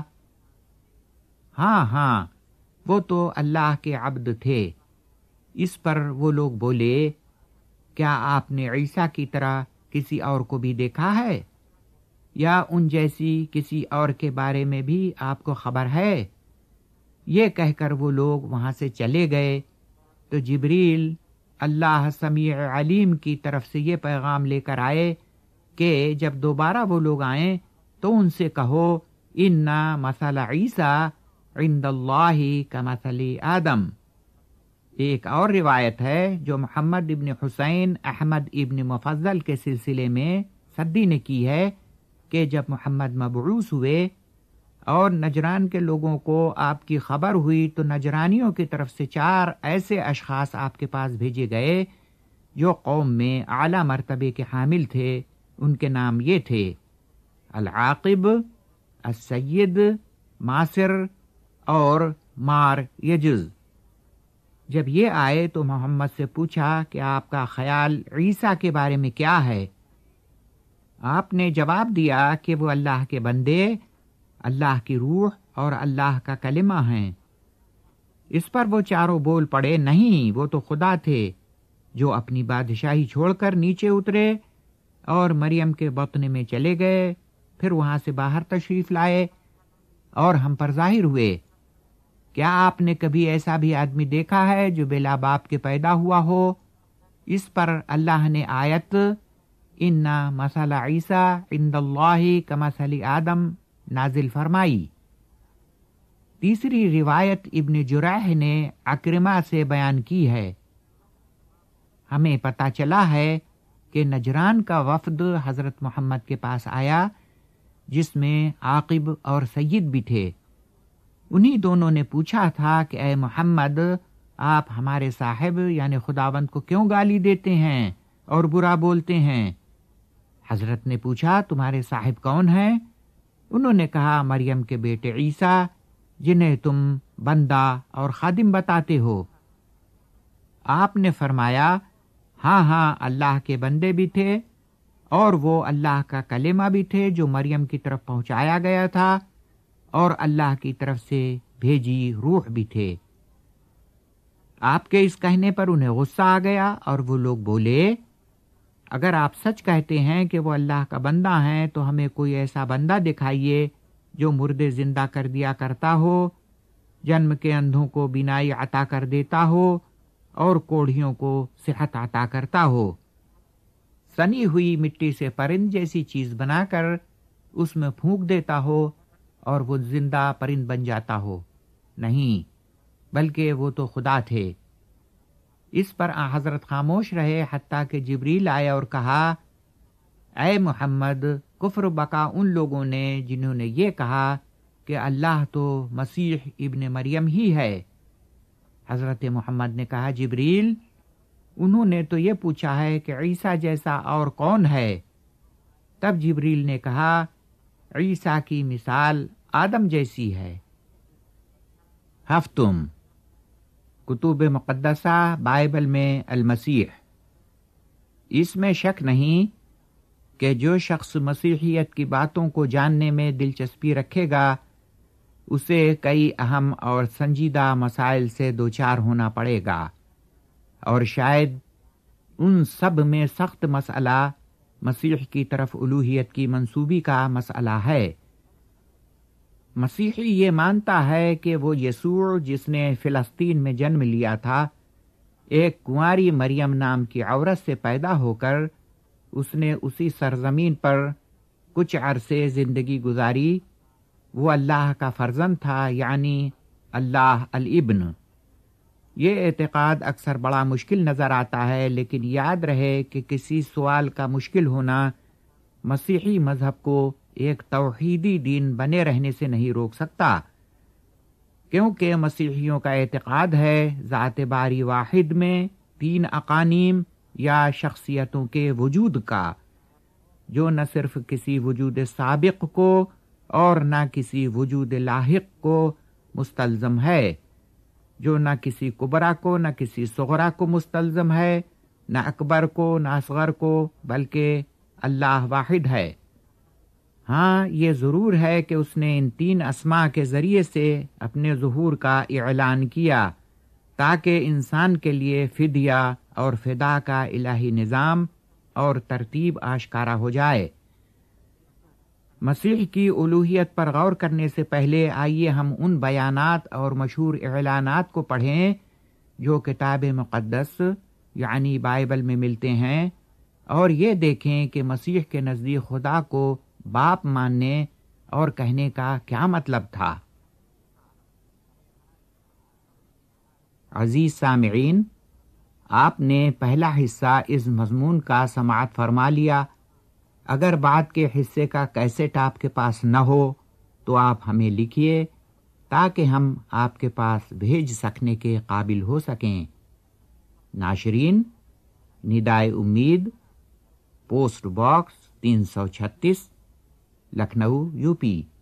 ہاں ہاں وہ تو اللہ کے عبد تھے۔ اس پر وہ لوگ بولے، کیا آپ نے عیسیٰ کی طرح کسی اور کو بھی دیکھا ہے، یا ان جیسی کسی اور کے بارے میں بھی آپ کو خبر ہے؟ یہ کہہ کر وہ لوگ وہاں سے چلے گئے تو جبریل اللہ سمیع علیم کی طرف سے یہ پیغام لے کر آئے کہ جب دوبارہ وہ لوگ آئیں تو ان سے کہو، اِنَّ مَثَلَ عِیسیٰ عِندَ اللَّهِ کَمَثَلِ آدم۔ ایک اور روایت ہے جو محمد ابن حسین احمد ابن مفضل کے سلسلے میں سدی نے کی ہے کہ جب محمد مبعوث ہوئے اور نجران کے لوگوں کو آپ کی خبر ہوئی تو نجرانیوں کی طرف سے چار ایسے اشخاص آپ کے پاس بھیجے گئے جو قوم میں اعلیٰ مرتبے کے حامل تھے۔ ان کے نام یہ تھے العاقب، السید، ماسر اور مار یجز۔ جب یہ آئے تو محمد سے پوچھا کہ آپ کا خیال عیسیٰ کے بارے میں کیا ہے؟ آپ نے جواب دیا کہ وہ اللہ کے بندے، اللہ کی روح اور اللہ کا کلمہ ہیں۔ اس پر وہ چاروں بول پڑے، نہیں، وہ تو خدا تھے جو اپنی بادشاہی چھوڑ کر نیچے اترے اور مریم کے بطن میں چلے گئے، پھر وہاں سے باہر تشریف لائے اور ہم پر ظاہر ہوئے۔ کیا آپ نے کبھی ایسا بھی آدمی دیکھا ہے جو بلا باپ کے پیدا ہوا ہو؟ اس پر اللہ نے آیت اِنَّ مَثَلَ عِیسیٰ عِندَ اللَّهِ کَمَثَلِ آدم نازل فرمائی۔ تیسری روایت ابن جرح نے عکرمہ سے بیان کی ہے۔ ہمیں پتہ چلا ہے کہ نجران کا وفد حضرت محمد کے پاس آیا جس میں عاقب اور سید بھی تھے۔ انہی دونوں نے پوچھا تھا کہ اے محمد، آپ ہمارے صاحب یعنی خداوند کو کیوں گالی دیتے ہیں اور برا بولتے ہیں؟ حضرت نے پوچھا، تمہارے صاحب کون ہیں؟ انہوں نے کہا، مریم کے بیٹے عیسیٰ جنہیں تم بندہ اور خادم بتاتے ہو۔ آپ نے فرمایا، ہاں ہاں اللہ کے بندے بھی تھے اور وہ اللہ کا کلمہ بھی تھے جو مریم کی طرف پہنچایا گیا تھا، اور اللہ کی طرف سے بھیجی روح بھی تھے۔ آپ کے اس کہنے پر انہیں غصہ آ گیا اور وہ لوگ بولے، اگر آپ سچ کہتے ہیں کہ وہ اللہ کا بندہ ہیں تو ہمیں کوئی ایسا بندہ دکھائیے جو مردے زندہ کر دیا کرتا ہو، جنم کے اندھوں کو بینائی عطا کر دیتا ہو اور کوڑھیوں کو صحت عطا کرتا ہو، سنی ہوئی مٹی سے پرند جیسی چیز بنا کر اس میں پھونک دیتا ہو اور وہ زندہ پرند بن جاتا ہو۔ نہیں، بلکہ وہ تو خدا تھے۔ اس پر آن حضرت خاموش رہے حتیٰ کہ جبریل آئے اور کہا، اے محمد، کفر بکا ان لوگوں نے جنہوں نے یہ کہا کہ اللہ تو مسیح ابن مریم ہی ہے۔ حضرت محمد نے کہا، جبریل، انہوں نے تو یہ پوچھا ہے کہ عیسیٰ جیسا اور کون ہے؟ تب جبریل نے کہا، عیسیٰ کی مثال آدم جیسی ہے۔ ہفتم کتب مقدسہ بائبل میں المسیح۔ اس میں شک نہیں کہ جو شخص مسیحیت کی باتوں کو جاننے میں دلچسپی رکھے گا اسے کئی اہم اور سنجیدہ مسائل سے دوچار ہونا پڑے گا، اور شاید ان سب میں سخت مسئلہ مسیح کی طرف الوہیت کی منسوبی کا مسئلہ ہے۔ مسیحی یہ مانتا ہے کہ وہ یسوع جس نے فلسطین میں جنم لیا تھا، ایک کنواری مریم نام کی عورت سے پیدا ہو کر اس نے اسی سرزمین پر کچھ عرصے زندگی گزاری، وہ اللہ کا فرزند تھا، یعنی اللہ الابن۔ یہ اعتقاد اکثر بڑا مشکل نظر آتا ہے، لیکن یاد رہے کہ کسی سوال کا مشکل ہونا مسیحی مذہب کو ایک توحیدی دین بنے رہنے سے نہیں روک سکتا، کیونکہ مسیحیوں کا اعتقاد ہے ذات باری واحد میں تین اقانیم یا شخصیتوں کے وجود کا، جو نہ صرف کسی وجود سابق کو اور نہ کسی وجود لاحق کو مستلزم ہے، جو نہ کسی کبرا کو نہ کسی صغرا کو مستلزم ہے نہ اکبر کو نہ اصغر کو، بلکہ اللہ واحد ہے۔ ہاں یہ ضرور ہے کہ اس نے ان تین اسماء کے ذریعے سے اپنے ظہور کا اعلان کیا تاکہ انسان کے لیے فدیہ اور فدا کا الہی نظام اور ترتیب آشکارا ہو جائے۔ مسیح کی الوہیت پر غور کرنے سے پہلے آئیے ہم ان بیانات اور مشہور اعلانات کو پڑھیں جو کتاب مقدس یعنی بائبل میں ملتے ہیں، اور یہ دیکھیں کہ مسیح کے نزدیک خدا کو باپ ماننے اور کہنے کا کیا مطلب تھا۔ عزیز سامعین، آپ نے پہلا حصہ اس مضمون کا سماعت فرما لیا۔ اگر بعد کے حصے کا کیسٹ آپ کے پاس نہ ہو تو آپ ہمیں لکھیے تاکہ ہم آپ کے پاس بھیج سکنے کے قابل ہو سکیں۔ ناشرین، ندائے امید، پوسٹ باکس تین سو چھتیس، لکھنؤ یو پی۔